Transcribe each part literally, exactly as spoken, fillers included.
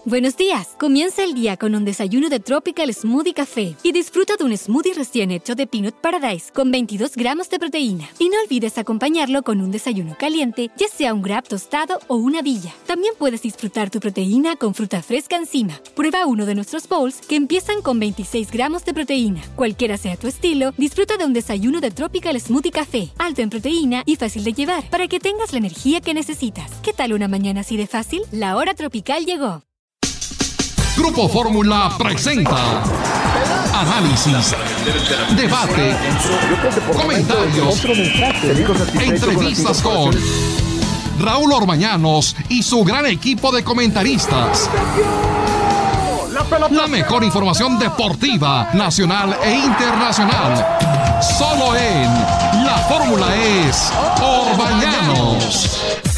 Buenos días. Comienza el día con un desayuno de Tropical Smoothie Café y disfruta de un smoothie recién hecho de Peanut Paradise con veintidós gramos de proteína. Y no olvides acompañarlo con un desayuno caliente, ya sea un Grab tostado o una villa. También puedes disfrutar tu proteína con fruta fresca encima. Prueba uno de nuestros bowls que empiezan con veintiséis gramos de proteína. Cualquiera sea tu estilo, disfruta de un desayuno de Tropical Smoothie Café, alto en proteína y fácil de llevar, para que tengas la energía que necesitas. ¿Qué tal una mañana así de fácil? La hora tropical llegó. Grupo Fórmula presenta análisis, debate, comentarios, entrevistas con Raúl Orbañanos y su gran equipo de comentaristas. La mejor información deportiva, nacional e internacional. Solo en La Fórmula es Orbañanos.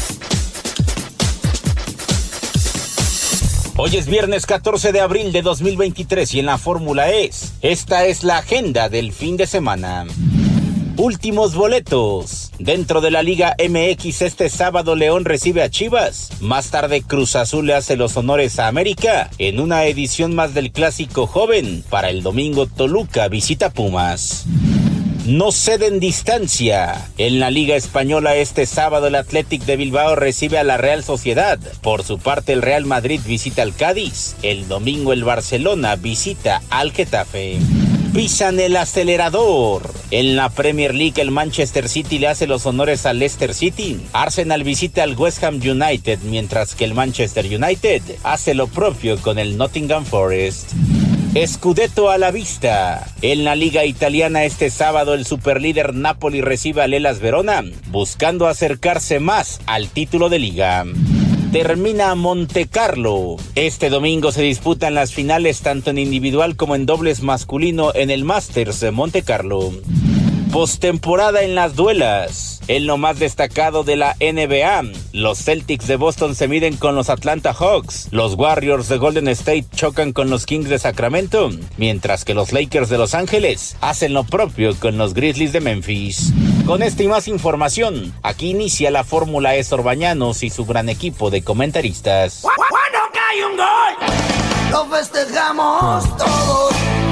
Hoy es viernes catorce de abril de dos mil veintitrés y en la Fórmula es. Esta es la agenda del fin de semana. Últimos boletos. Dentro de la Liga M X este sábado León recibe a Chivas. Más tarde Cruz Azul le hace los honores a América en una edición más del Clásico Joven. Para el domingo Toluca visita Pumas. No ceden distancia. En la Liga Española este sábado el Athletic de Bilbao recibe a la Real Sociedad. Por su parte el Real Madrid visita al Cádiz. El domingo el Barcelona visita al Getafe. Pisan el acelerador. En la Premier League el Manchester City le hace los honores al Leicester City. Arsenal visita al West Ham United, mientras que el Manchester United hace lo propio con el Nottingham Forest. Scudetto a la vista. En la Liga Italiana este sábado el superlíder Napoli recibe al Hellas Verona, buscando acercarse más al título de liga. Termina Montecarlo. Este domingo se disputan las finales tanto en individual como en dobles masculino en el Masters de Montecarlo. Postemporada en las duelas. En lo más destacado de la N B A, los Celtics de Boston se miden con los Atlanta Hawks, los Warriors de Golden State chocan con los Kings de Sacramento, mientras que los Lakers de Los Ángeles hacen lo propio con los Grizzlies de Memphis. Con esta y más información, aquí inicia la Fórmula es Orbañanos y su gran equipo de comentaristas. Cuando cae un gol, lo festejamos todos,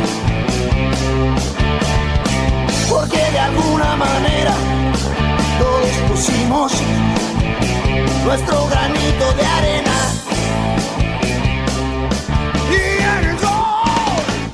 porque de alguna manera todos pusimos nuestro granito de arena. Y el gol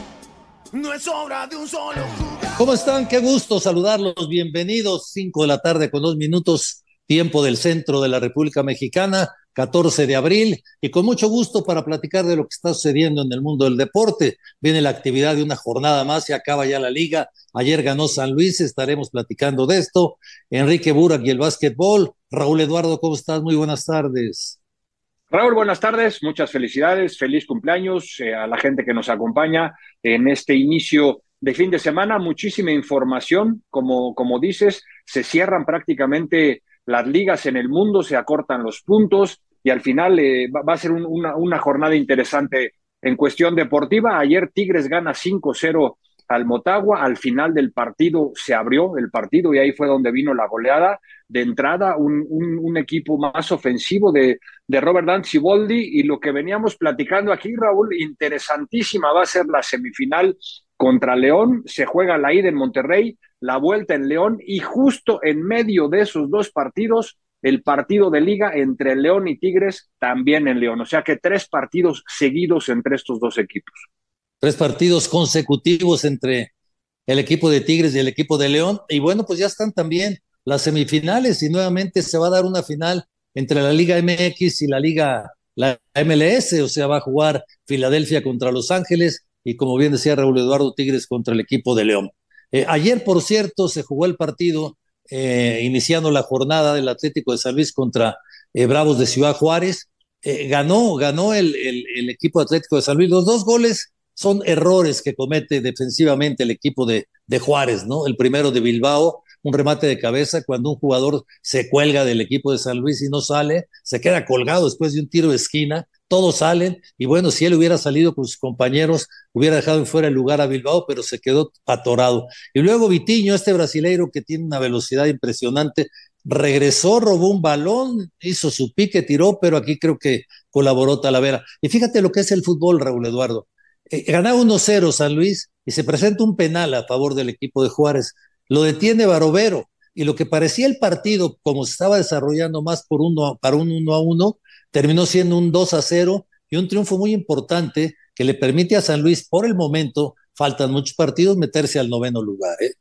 no es obra de un solo jugador. ¿Cómo están? Qué gusto saludarlos. Bienvenidos. Cinco de la tarde con dos minutos, tiempo del centro de la República Mexicana, catorce de abril, y con mucho gusto para platicar de lo que está sucediendo en el mundo del deporte. Viene la actividad de una jornada más, se acaba ya la liga. Ayer ganó San Luis, estaremos platicando de esto. Enrique Burak y el básquetbol. Raúl Eduardo, ¿cómo estás? Muy buenas tardes. Raúl, buenas tardes, muchas felicidades, feliz cumpleaños eh, a la gente que nos acompaña en este inicio de fin de semana. Muchísima información, como, como dices, se cierran prácticamente las ligas en el mundo, se acortan los puntos y al final eh, va, va a ser un, una, una jornada interesante en cuestión deportiva. Ayer Tigres gana cinco cero al Motagua, al final del partido se abrió el partido y ahí fue donde vino la goleada. De entrada, un, un, un equipo más ofensivo de, de Robert Dan Siboldi, y lo que veníamos platicando aquí, Raúl, interesantísima va a ser la semifinal contra León. Se juega la ida en Monterrey, la vuelta en León, y justo en medio de esos dos partidos, el partido de liga entre León y Tigres, también en León. O sea que tres partidos seguidos entre estos dos equipos. Tres partidos consecutivos entre el equipo de Tigres y el equipo de León. Y bueno, pues ya están también las semifinales y nuevamente se va a dar una final entre la Liga M X y la Liga, la M L S. O sea, va a jugar Filadelfia contra Los Ángeles y, como bien decía Raúl Eduardo, Tigres contra el equipo de León. Eh, ayer, por cierto, se jugó el partido eh, iniciando la jornada del Atlético de San Luis contra eh, Bravos de Ciudad Juárez. Eh, ganó, ganó el, el, el equipo Atlético de San Luis. Los dos goles son errores que comete defensivamente el equipo de, de Juárez, ¿no? El primero de Bilbao, un remate de cabeza cuando un jugador se cuelga del equipo de San Luis y no sale, se queda colgado después de un tiro de esquina, todos salen, y bueno, si él hubiera salido con sus compañeros, hubiera dejado en fuera el lugar a Bilbao, pero se quedó atorado. Y luego Vitinho, este brasileiro que tiene una velocidad impresionante, regresó, robó un balón, hizo su pique, tiró, pero aquí creo que colaboró Talavera. Y fíjate lo que es el fútbol, Raúl Eduardo. Eh, gana uno cero San Luis y se presenta un penal a favor del equipo de Juárez. Lo detiene Barovero y lo que parecía el partido, como se estaba desarrollando más por uno, para un uno a uno, terminó siendo un dos a cero y un triunfo muy importante que le permite a San Luis, por el momento, faltan muchos partidos, meterse al noveno lugar, ¿eh?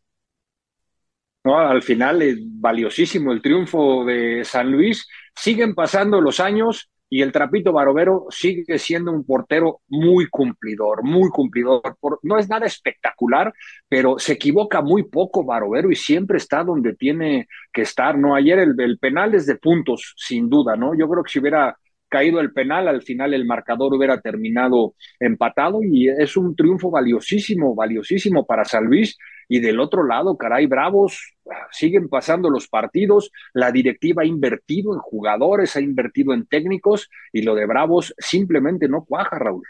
No, al final es valiosísimo el triunfo de San Luis. Siguen pasando los años y el Trapito Barovero sigue siendo un portero muy cumplidor, muy cumplidor. Por, no es nada espectacular, pero se equivoca muy poco Barovero y siempre está donde tiene que estar, ¿no? Ayer el, el penal es de puntos, sin duda, ¿no? Yo creo que si hubiera caído el penal, al final el marcador hubiera terminado empatado y es un triunfo valiosísimo, valiosísimo para San Luis. Y del otro lado, caray, Bravos, siguen pasando los partidos, la directiva ha invertido en jugadores, ha invertido en técnicos y lo de Bravos simplemente no cuaja, Raúl.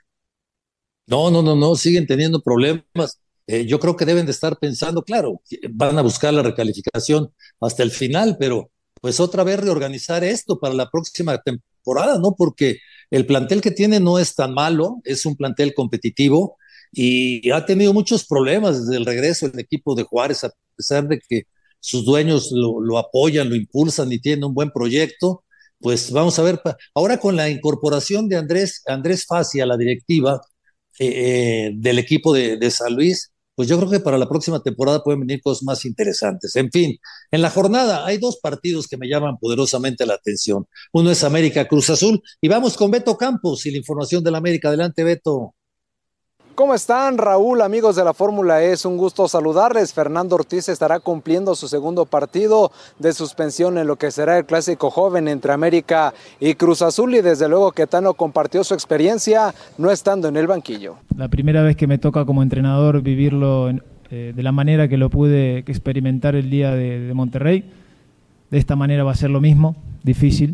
No, no, no, no, siguen teniendo problemas. Eh, yo creo que deben de estar pensando, claro, van a buscar la recalificación hasta el final, pero pues otra vez reorganizar esto para la próxima temporada, ¿no? Porque el plantel que tiene no es tan malo, es un plantel competitivo y ha tenido muchos problemas desde el regreso del equipo de Juárez, a pesar de que sus dueños lo, lo apoyan, lo impulsan y tienen un buen proyecto. Pues vamos a ver, ahora con la incorporación de Andrés, Andrés Fassi a la directiva eh, eh, del equipo de, de San Luis, pues yo creo que para la próxima temporada pueden venir cosas más interesantes. En fin, en la jornada hay dos partidos que me llaman poderosamente la atención. Uno es América Cruz Azul y vamos con Beto Campos y la información del América. Adelante, Beto. ¿Cómo están, Raúl, amigos de la Fórmula E? Es un gusto saludarles. Fernando Ortiz estará cumpliendo su segundo partido de suspensión en lo que será el clásico joven entre América y Cruz Azul y desde luego que Tano compartió su experiencia no estando en el banquillo. La primera vez que me toca como entrenador vivirlo en, eh, de la manera que lo pude experimentar el día de, de Monterrey. De esta manera va a ser lo mismo, difícil.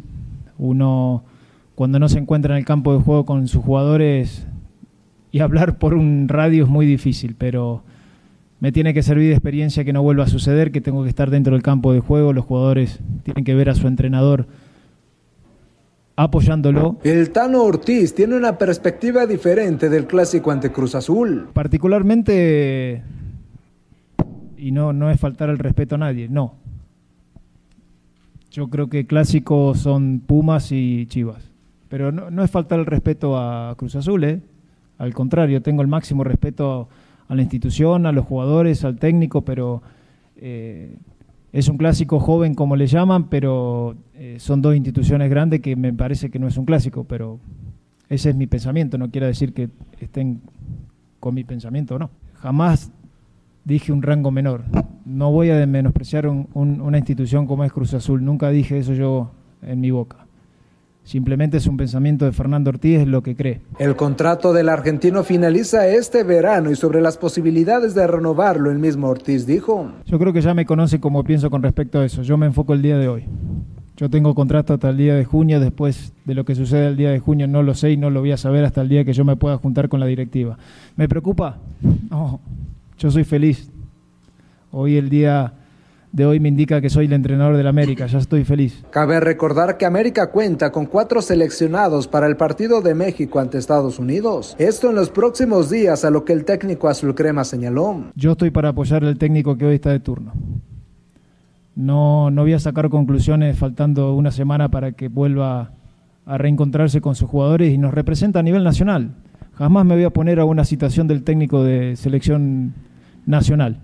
Uno cuando no se encuentra en el campo de juego con sus jugadores y hablar por un radio es muy difícil, pero me tiene que servir de experiencia que no vuelva a suceder, que tengo que estar dentro del campo de juego, los jugadores tienen que ver a su entrenador apoyándolo. El Tano Ortiz tiene una perspectiva diferente del clásico ante Cruz Azul. Particularmente, y no, no es faltar el respeto a nadie, no. Yo creo que clásicos son Pumas y Chivas, pero no, no es faltar el respeto a Cruz Azul, ¿eh? Al contrario, tengo el máximo respeto a la institución, a los jugadores, al técnico, pero eh, es un clásico joven como le llaman, pero eh, son dos instituciones grandes que me parece que no es un clásico, pero ese es mi pensamiento, no quiere decir que estén con mi pensamiento o no. Jamás dije un rango menor, no voy a menospreciar un, un, una institución como es Cruz Azul, nunca dije eso yo en mi boca. Simplemente es un pensamiento de Fernando Ortiz, es lo que cree. El contrato del argentino finaliza este verano y sobre las posibilidades de renovarlo, el mismo Ortiz dijo: yo creo que ya me conoce como pienso con respecto a eso. Yo me enfoco el día de hoy. Yo tengo contrato hasta el día de junio. Después de lo que sucede el día de junio no lo sé y no lo voy a saber hasta el día que yo me pueda juntar con la directiva. ¿Me preocupa? No, yo soy feliz. Hoy el día de hoy me indica que soy el entrenador del América, ya estoy feliz. Cabe recordar que América cuenta con cuatro seleccionados para el partido de México ante Estados Unidos. Esto en los próximos días, a lo que el técnico azul crema señaló. Yo estoy para apoyar al técnico que hoy está de turno. No, no voy a sacar conclusiones faltando una semana para que vuelva a reencontrarse con sus jugadores y nos representa a nivel nacional. Jamás me voy a poner a una citación del técnico de selección nacional.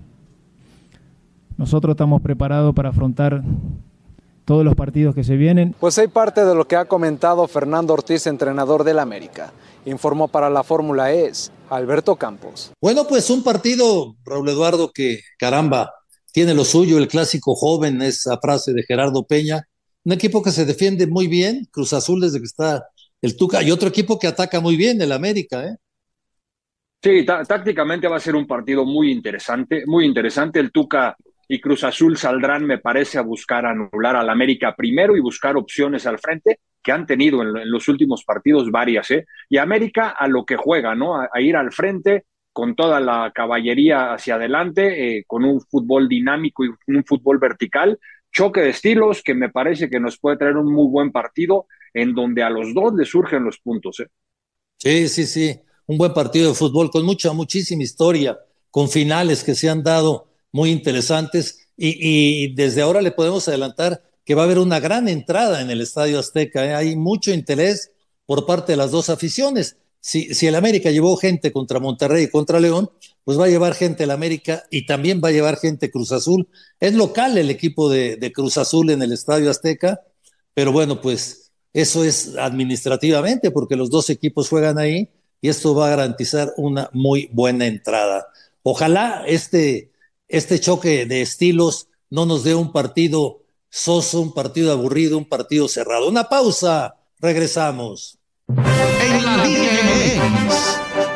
Nosotros estamos preparados para afrontar todos los partidos que se vienen. Pues hay parte de lo que ha comentado Fernando Ortiz, entrenador del América. Informó para la Fórmula E Alberto Campos. Bueno, pues un partido, Raúl Eduardo, que caramba, tiene lo suyo, el clásico joven, esa frase de Gerardo Peña. Un equipo que se defiende muy bien, Cruz Azul desde que está el Tuca, y otro equipo que ataca muy bien, el América, ¿eh? Sí, tá- tácticamente va a ser un partido muy interesante, muy interesante. El Tuca y Cruz Azul saldrán, me parece, a buscar anular al América primero y buscar opciones al frente, que han tenido en, en los últimos partidos varias, ¿eh? Y América a lo que juega, ¿no? A, a ir al frente con toda la caballería hacia adelante, eh, con un fútbol dinámico y un fútbol vertical, choque de estilos que me parece que nos puede traer un muy buen partido en donde a los dos les surgen los puntos. ¿eh? Sí, sí, sí, un buen partido de fútbol con mucha, muchísima historia, con finales que se han dado muy interesantes y, y desde ahora le podemos adelantar que va a haber una gran entrada en el Estadio Azteca. ¿eh? Hay mucho interés por parte de las dos aficiones. Si, si el América llevó gente contra Monterrey y contra León, pues va a llevar gente el América y también va a llevar gente Cruz Azul. Es local el equipo de, de Cruz Azul en el Estadio Azteca, pero bueno, pues eso es administrativamente porque los dos equipos juegan ahí y esto va a garantizar una muy buena entrada. Ojalá este, este choque de estilos no nos dé un partido soso, un partido aburrido, un partido cerrado. Una pausa, regresamos. En la Liga M X.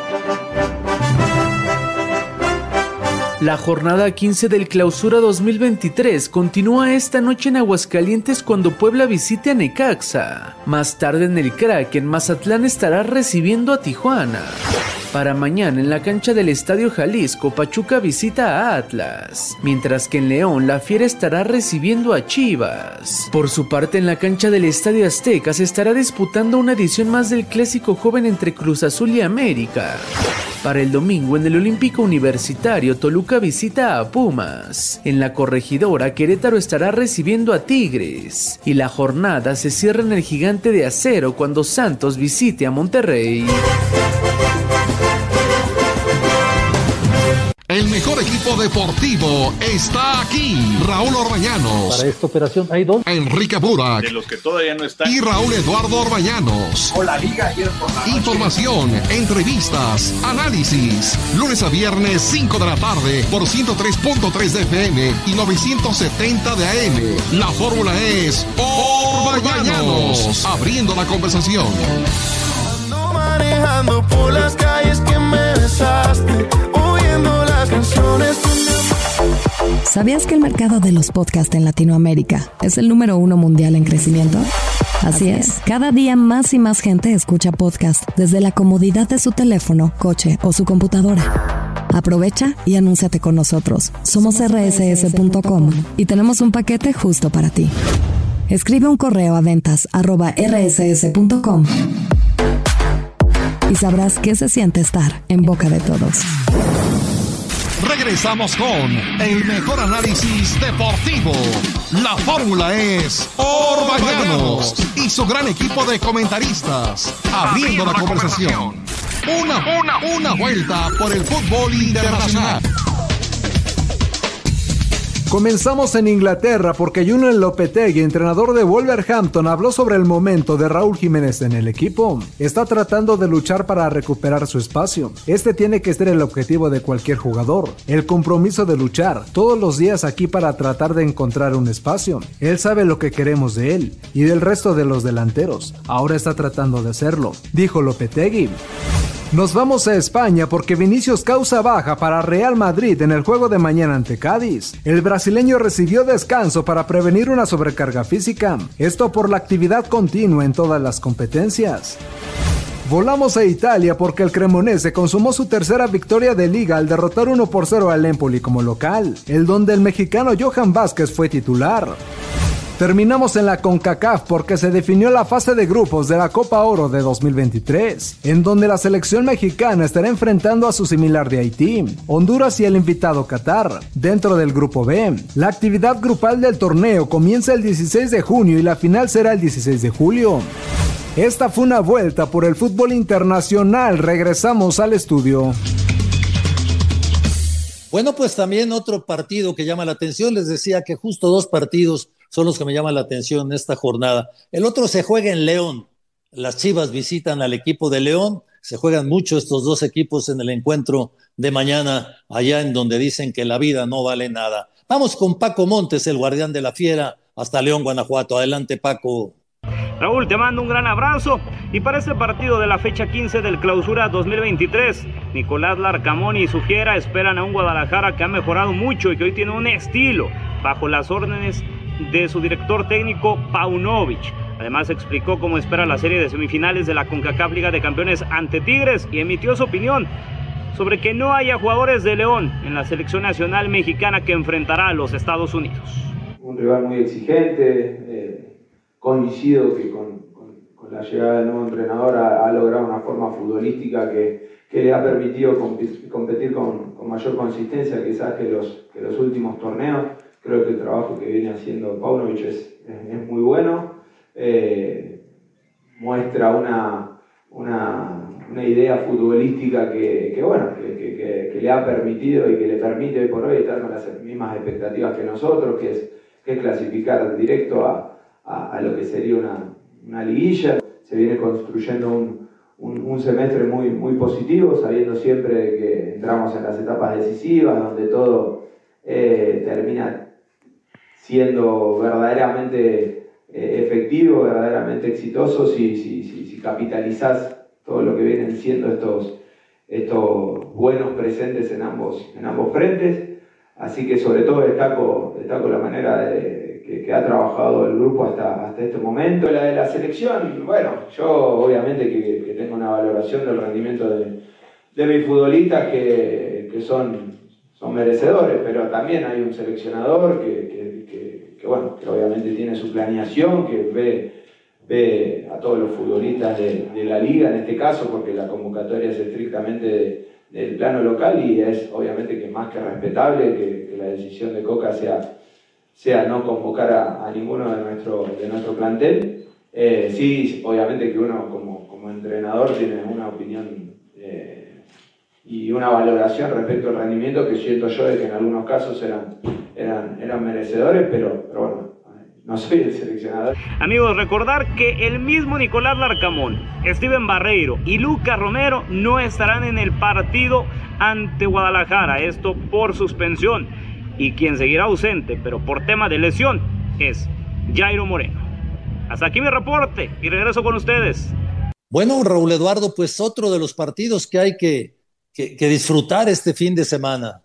La jornada quince del Clausura dos mil veintitrés continúa esta noche en Aguascalientes cuando Puebla visite a Necaxa. Más tarde en el Kraken, Mazatlán estará recibiendo a Tijuana. Para mañana en la cancha del Estadio Jalisco, Pachuca visita a Atlas, mientras que en León la Fiera estará recibiendo a Chivas. Por su parte, en la cancha del Estadio Azteca se estará disputando una edición más del Clásico Joven entre Cruz Azul y América. Para el domingo en el Olímpico Universitario, Toluca visita a Pumas. En la Corregidora, Querétaro estará recibiendo a Tigres. Y la jornada se cierra en el Gigante de Acero cuando Santos visite a Monterrey. El mejor equipo deportivo está aquí. Raúl Orbañanos. Para esta operación hay dos. Enrique Burak. De los que todavía no están. Y Raúl Eduardo Orbañanos. O la Liga ayer por la noche. Información, entrevistas, análisis. Lunes a viernes, cinco de la tarde, por ciento tres punto tres de F M y novecientos setenta de A M. La fórmula es Orbañanos. Abriendo la conversación. Ando manejando por las calles que me besaste. ¿Sabías que el mercado de los podcasts en Latinoamérica es el número uno mundial en crecimiento? Así es, cada día más y más gente escucha podcasts desde la comodidad de su teléfono, coche o su computadora. Aprovecha y anúnciate con nosotros. Somos erre ese ese punto com y tenemos un paquete justo para ti. Escribe un correo a ventas arroba erre ese ese punto com y sabrás qué se siente estar en boca de todos. Regresamos con el mejor análisis deportivo. La fórmula es Orbañanos y su gran equipo de comentaristas. Abriendo la conversación. Una, una, una vuelta por el fútbol internacional. Comenzamos en Inglaterra porque Julen Lopetegui, entrenador de Wolverhampton, habló sobre el momento de Raúl Jiménez en el equipo. Está tratando de luchar para recuperar su espacio. Este tiene que ser el objetivo de cualquier jugador. El compromiso de luchar todos los días aquí para tratar de encontrar un espacio. Él sabe lo que queremos de él y del resto de los delanteros. Ahora está tratando de hacerlo, dijo Lopetegui. Nos vamos a España porque Vinicius causa baja para Real Madrid en el juego de mañana ante Cádiz. El brasileño recibió descanso para prevenir una sobrecarga física. Esto por la actividad continua en todas las competencias. Volamos a Italia porque el Cremonese consumó su tercera victoria de liga al derrotar uno por cero al Empoli como local, el donde el mexicano Johan Vázquez fue titular. Terminamos en la CONCACAF porque se definió la fase de grupos de la Copa Oro de dos mil veintitrés, en donde la selección mexicana estará enfrentando a su similar de Haití, Honduras y el invitado Qatar, dentro del Grupo B. La actividad grupal del torneo comienza el dieciséis de junio y la final será el dieciséis de julio. Esta fue una vuelta por el fútbol internacional. Regresamos al estudio. Bueno, pues también otro partido que llama la atención. Les decía que justo dos partidos son los que me llaman la atención en esta jornada. El otro se juega en León. Las Chivas visitan al equipo de León. Se juegan mucho estos dos equipos en el encuentro de mañana, allá en donde dicen que la vida no vale nada. Vamos con Paco Montes, el guardián de la Fiera, hasta León, Guanajuato. Adelante, Paco. Raúl, te mando un gran abrazo y para este partido de la fecha quince del Clausura dos mil veintitrés, Nicolás Larcamón y su Fiera esperan a un Guadalajara que ha mejorado mucho y que hoy tiene un estilo bajo las órdenes de su director técnico Paunovic. Además explicó cómo espera la serie de semifinales de la CONCACAF Liga de Campeones ante Tigres y emitió su opinión sobre que no haya jugadores de León en la selección nacional mexicana que enfrentará a los Estados Unidos. un rival muy exigente. Eh, coincido que con, con, con la llegada del nuevo entrenador ha, ha logrado una forma futbolística que, que le ha permitido competir, competir con, con mayor consistencia quizás que los, que los últimos torneos. Creo que el trabajo que viene haciendo Paunovic es, es, es muy bueno. Eh, muestra una, una, una idea futbolística que, que bueno, que, que, que, que le ha permitido y que le permite hoy por hoy estar con las mismas expectativas que nosotros, que es, que es clasificar directo a, a, a lo que sería una, una liguilla. Se viene construyendo un, un, un semestre muy, muy positivo, sabiendo siempre que entramos en las etapas decisivas, donde todo eh, termina siendo verdaderamente eh, efectivo, verdaderamente exitoso si, si, si, si capitalizás todo lo que vienen siendo estos, estos buenos presentes en ambos, en ambos frentes. Así que sobre todo destaco, destaco la manera de, que, que ha trabajado el grupo hasta, hasta este momento. La de la selección, bueno, yo obviamente que, que tengo una valoración del rendimiento de, de mis futbolistas que, que son, son merecedores, pero también hay un seleccionador que, que, que, que, bueno, que obviamente tiene su planeación, que ve, ve a todos los futbolistas de, de la liga en este caso, porque la convocatoria es estrictamente de, del plano local y es obviamente que más que respetable que, que la decisión de Coca sea, sea no convocar a, a ninguno de nuestro, de nuestro plantel. Eh, sí, obviamente que uno como, como entrenador tiene una opinión eh, y una valoración respecto al rendimiento que siento yo de que en algunos casos eran, eran, eran merecedores, pero, pero bueno, no soy el seleccionador. Amigos, recordar que el mismo Nicolás Larcamón, Steven Barreiro y Lucas Romero no estarán en el partido ante Guadalajara, esto por suspensión. Y quien seguirá ausente, pero por tema de lesión, es Jairo Moreno. Hasta aquí mi reporte y regreso con ustedes. Bueno, Raúl Eduardo, pues otro de los partidos que hay que, que, que disfrutar este fin de semana.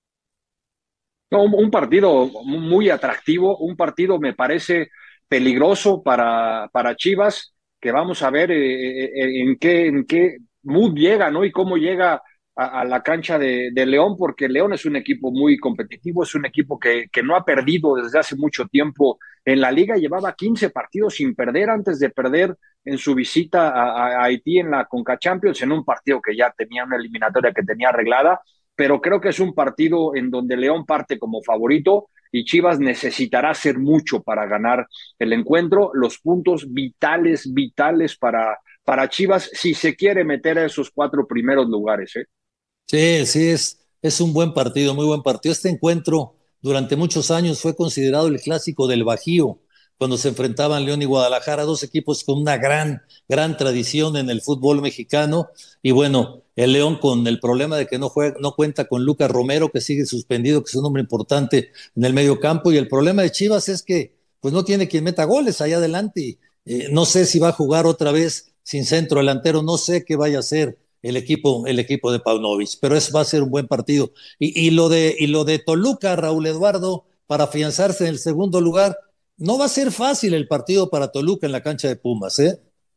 No, un, un partido muy atractivo, un partido me parece peligroso para, para Chivas, que vamos a ver eh, eh, en, qué, en qué mood llega, ¿no? Y cómo llega a, a la cancha de, de León, porque León es un equipo muy competitivo, es un equipo que, que no ha perdido desde hace mucho tiempo en la liga, llevaba quince partidos sin perder antes de perder en su visita a, a Haití en la Conca Champions, en un partido que ya tenía una eliminatoria que tenía arreglada, pero creo que es un partido en donde León parte como favorito y Chivas necesitará hacer mucho para ganar el encuentro, los puntos vitales, vitales para, para Chivas si se quiere meter a esos cuatro primeros lugares, ¿eh? Sí, sí, es, es un buen partido, muy buen partido. Este encuentro durante muchos años fue considerado el clásico del Bajío, cuando se enfrentaban León y Guadalajara, dos equipos con una gran, gran tradición en el fútbol mexicano. Y bueno, el León con el problema de que no juega, no cuenta con Lucas Romero, que sigue suspendido, que es un hombre importante en el medio campo. Y el problema de Chivas es que pues no tiene quien meta goles allá adelante. Eh, no sé si va a jugar otra vez sin centro delantero, no sé qué vaya a hacer el equipo, el equipo de Paunovic, pero eso va a ser un buen partido. Y, y, lo de, y lo de Toluca, Raúl Eduardo, para afianzarse en el segundo lugar, no va a ser fácil el partido para Toluca en la cancha de Pumas, ¿eh?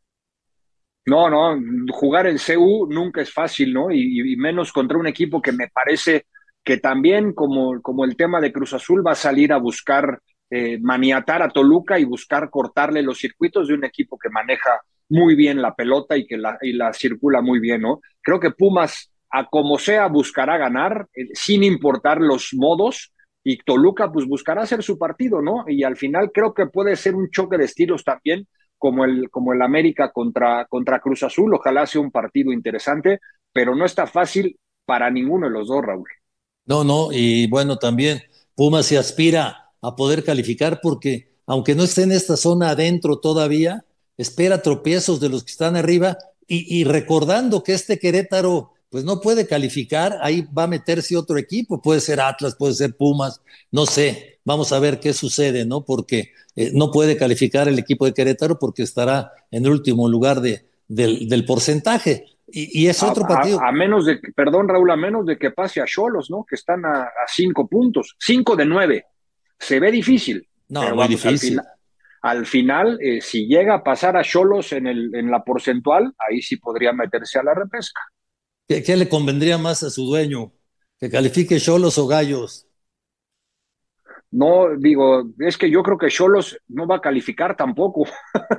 No, no, jugar en C U nunca es fácil, ¿no? Y, y menos contra un equipo que me parece que también, como, como el tema de Cruz Azul, va a salir a buscar eh, maniatar a Toluca y buscar cortarle los circuitos de un equipo que maneja muy bien la pelota y que la, y la circula muy bien, ¿no? Creo que Pumas, a como sea, buscará ganar, eh, sin importar los modos, y Toluca pues buscará hacer su partido, ¿no? Y al final creo que puede ser un choque de estilos también, como el, como el América contra, contra Cruz Azul. Ojalá sea un partido interesante, pero no está fácil para ninguno de los dos, Raúl. No, no, y bueno, también Pumas se aspira a poder calificar porque, aunque no esté en esta zona adentro todavía, espera tropiezos de los que están arriba y, y recordando que este Querétaro pues no puede calificar, ahí va a meterse otro equipo, puede ser Atlas, puede ser Pumas, no sé, vamos a ver qué sucede, ¿no? Porque eh, no puede calificar el equipo de Querétaro porque estará en el último lugar de, del, del porcentaje. Y, y es otro a, partido. A, a menos de, perdón Raúl, a menos de que pase a Xolos, ¿no? Que están a, a cinco puntos, cinco de nueve. Se ve difícil. No, pero muy vamos, difícil. Al final, al final eh, si llega a pasar a Xolos en, el, en la porcentual, ahí sí podría meterse a la repesca. ¿Qué, qué le convendría más a su dueño? ¿Que califique Xolos o Gallos? No, digo, es que yo creo que Xolos no va a calificar tampoco.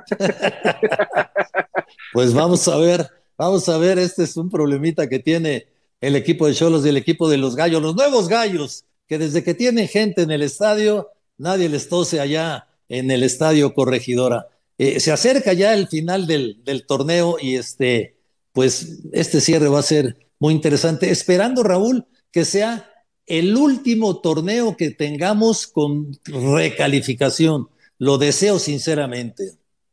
Pues vamos a ver, vamos a ver, este es un problemita que tiene el equipo de Xolos y el equipo de los Gallos, los nuevos Gallos, que desde que tienen gente en el estadio, nadie les tose allá en el estadio Corregidora. Eh, se acerca ya el final del, del torneo y este, pues este cierre va a ser muy interesante, esperando, Raúl, que sea el último torneo que tengamos con recalificación. Lo deseo sinceramente.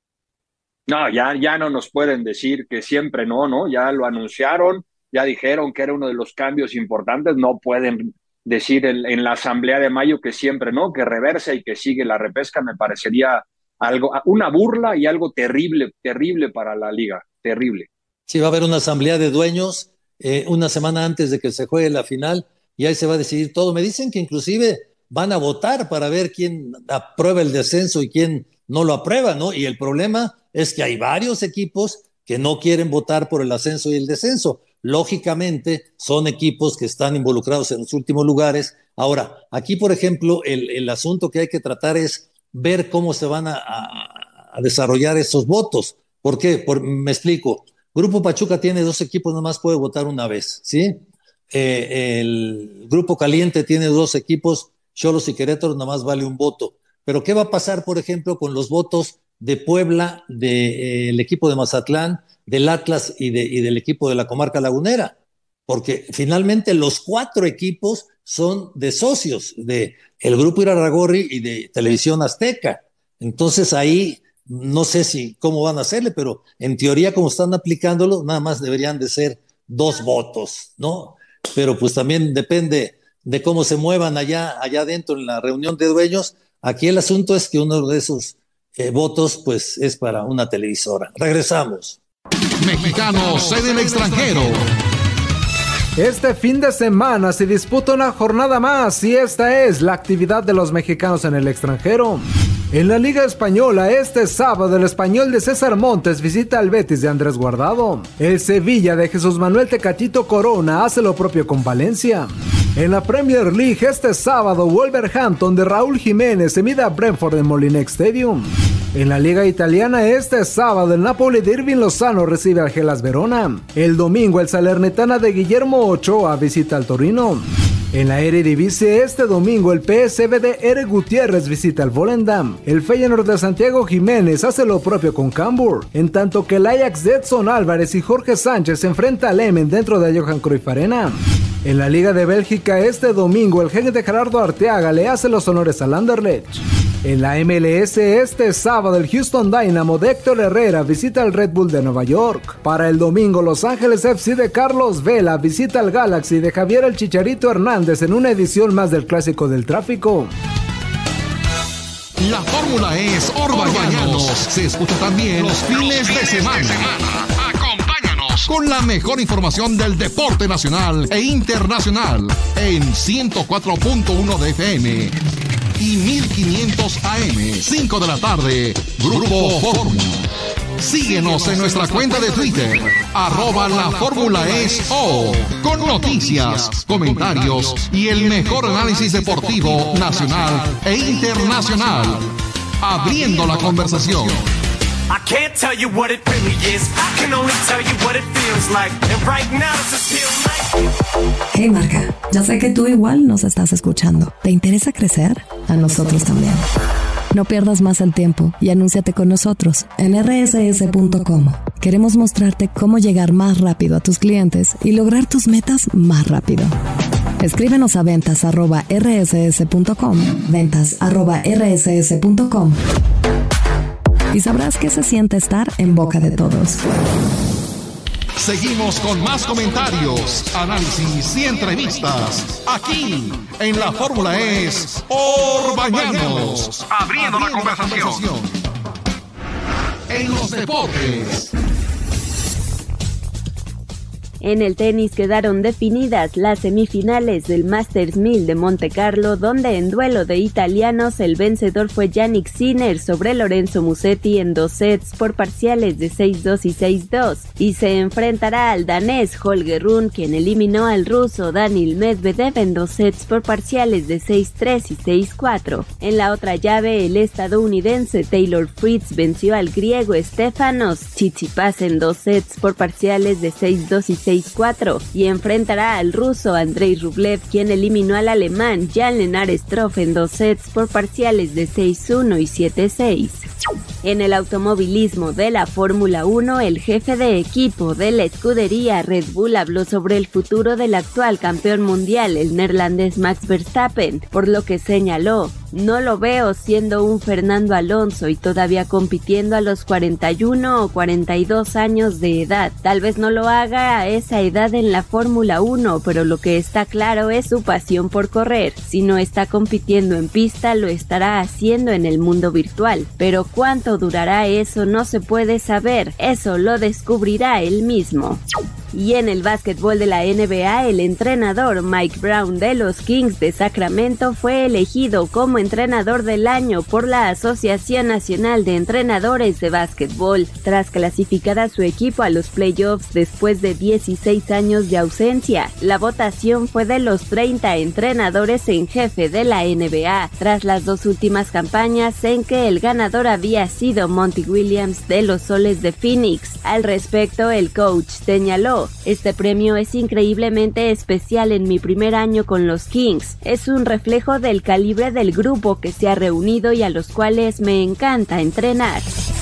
No, ya, ya no nos pueden decir que siempre no, ¿no? Ya lo anunciaron, ya dijeron que era uno de los cambios importantes, no pueden decir en, en la asamblea de mayo que siempre no, que reversa y que sigue la repesca. Me parecería algo, una burla y algo terrible, terrible para la liga, terrible. Sí, va a haber una asamblea de dueños eh, una semana antes de que se juegue la final y ahí se va a decidir todo. Me dicen que inclusive van a votar para ver quién aprueba el descenso y quién no lo aprueba, ¿no? Y el problema es que hay varios equipos que no quieren votar por el ascenso y el descenso. Lógicamente, son equipos que están involucrados en los últimos lugares. Ahora, aquí, por ejemplo, el, el asunto que hay que tratar es ver cómo se van a, a, a desarrollar esos votos. ¿Por qué? Por, me explico. Grupo Pachuca tiene dos equipos, nomás puede votar una vez, ¿sí? Eh, el Grupo Caliente tiene dos equipos, Xolos y Querétaro, nomás vale un voto. Pero ¿qué va a pasar, por ejemplo, con los votos de Puebla, del de, eh, equipo de Mazatlán, del Atlas y, de, y del equipo de la comarca lagunera? Porque finalmente los cuatro equipos son de socios de el Grupo Irarrágorri y de Televisión Azteca. Entonces ahí no sé si cómo van a hacerle, pero en teoría como están aplicándolo, nada más deberían de ser dos votos, ¿no? Pero pues también depende de cómo se muevan allá, allá adentro en la reunión de dueños. Aquí el asunto es que uno de esos eh, votos pues es para una televisora. Regresamos. Mexicanos en el extranjero. Este fin de semana se disputa una jornada más y esta es la actividad de los mexicanos en el extranjero. En la Liga Española, este sábado el Español de César Montes visita al Betis de Andrés Guardado. El Sevilla de Jesús Manuel Tecatito Corona hace lo propio con Valencia. En la Premier League, este sábado, Wolverhampton de Raúl Jiménez se mide a Brentford en Molineux Stadium. En la Liga Italiana, este sábado, el Napoli de Irving Lozano recibe al Hellas Verona. El domingo, el Salernitana de Guillermo Ochoa visita al Torino. En la Eredivisie, este domingo, el P S V de Eric Gutiérrez visita al Volendam. El Feyenoord de Santiago Jiménez hace lo propio con Cambuur, en tanto que el Ajax de Edson Álvarez y Jorge Sánchez se enfrenta al Emmen dentro de Johan Cruyff Arena. En la Liga de Bélgica, este domingo, el Genk de Gerardo Arteaga le hace los honores al Anderlecht. En la M L S, este sábado, el Houston Dynamo de Héctor Herrera visita al Red Bull de Nueva York. Para el domingo, Los Ángeles F C de Carlos Vela visita al Galaxy de Javier el Chicharito Hernández en una edición más del Clásico del Tráfico. La fórmula es Orbañanos. Se escucha también los fines de semana. Acompáñanos con la mejor información del deporte nacional e internacional en ciento cuatro punto uno de F M y mil quinientos A M, cinco de la tarde, Grupo Fórmula. Síguenos en nuestra cuenta de Twitter, arroba la fórmula es O, con noticias, comentarios y el mejor análisis deportivo nacional e internacional. Abriendo la conversación. I can't tell you what it really is. I can only tell you what it feels like. And right now it's still like. Hey marca, ya sé que tú igual nos estás escuchando. ¿Te interesa crecer? A nosotros también. No pierdas más el tiempo y anúnciate con nosotros en erre ese ese punto com. Queremos mostrarte cómo llegar más rápido a tus clientes y lograr tus metas más rápido. Escríbenos a ventas arroba erre ese ese punto com, ventas arroba erre ese ese punto com y sabrás qué se siente estar en boca de todos. Seguimos con más comentarios, análisis y entrevistas aquí en La Fórmula es Orbañanos, abriendo la conversación. En los deportes. En el tenis quedaron definidas las semifinales del Masters mil de Monte Carlo, donde en duelo de italianos el vencedor fue Jannik Sinner sobre Lorenzo Musetti en dos sets por parciales de seis dos y seis dos, y se enfrentará al danés Holger Rune, quien eliminó al ruso Daniil Medvedev en dos sets por parciales de seis tres y seis cuatro. En la otra llave, el estadounidense Taylor Fritz venció al griego Stefanos Tsitsipas en dos sets por parciales de seis dos y seis cuatro, y enfrentará al ruso Andrei Rublev, quien eliminó al alemán Jan-Lennard Struff en dos sets por parciales de seis uno y siete seis. En el automovilismo de la Fórmula uno, el jefe de equipo de la escudería Red Bull habló sobre el futuro del actual campeón mundial, el neerlandés Max Verstappen, por lo que señaló: no lo veo siendo un Fernando Alonso y todavía compitiendo a los cuarenta y uno o cuarenta y dos años de edad. Tal vez no lo haga a esa edad en la Fórmula uno, pero lo que está claro es su pasión por correr. Si no está compitiendo en pista, lo estará haciendo en el mundo virtual. Pero cuánto durará eso no se puede saber, eso lo descubrirá él mismo. Y en el básquetbol de la N B A, el entrenador Mike Brown de los Kings de Sacramento fue elegido como entrenador del año por la Asociación Nacional de Entrenadores de Básquetbol, tras clasificar a su equipo a los playoffs después de dieciséis años de ausencia. La votación fue de los treinta entrenadores en jefe de la N B A, tras las dos últimas campañas en que el ganador había sido Monty Williams de los Soles de Phoenix. Al respecto, el coach señaló: este premio es increíblemente especial en mi primer año con los Kings. Es un reflejo del calibre del grupo que se ha reunido y a los cuales me encanta entrenar.